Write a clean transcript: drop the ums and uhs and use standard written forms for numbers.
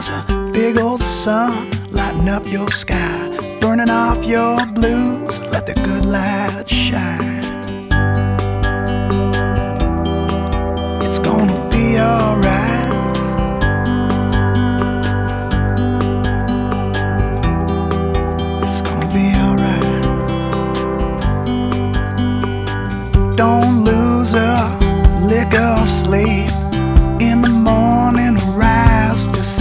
There's a big old sun lighting up your sky, burning off your blues, let the good light shine. It's gonna be alright.